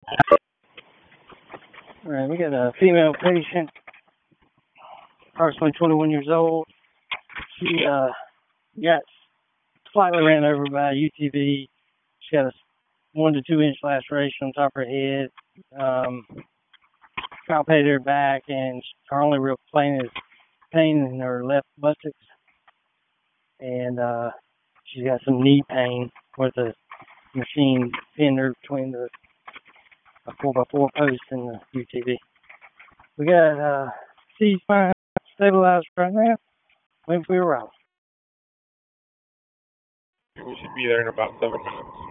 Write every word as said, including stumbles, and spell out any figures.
All right, we got a female patient, approximately twenty-one years old. She uh, got slightly ran over by a U T V. She got a one to two inch laceration on top of her head, um, palpated her back, and her only real pain is pain in her left buttocks. And uh, she's got some knee pain with a machine pinned her between the a four by four post and the U T V. We got uh, C-spine stabilized right now. Waiting for your route. We should be there in about seven minutes.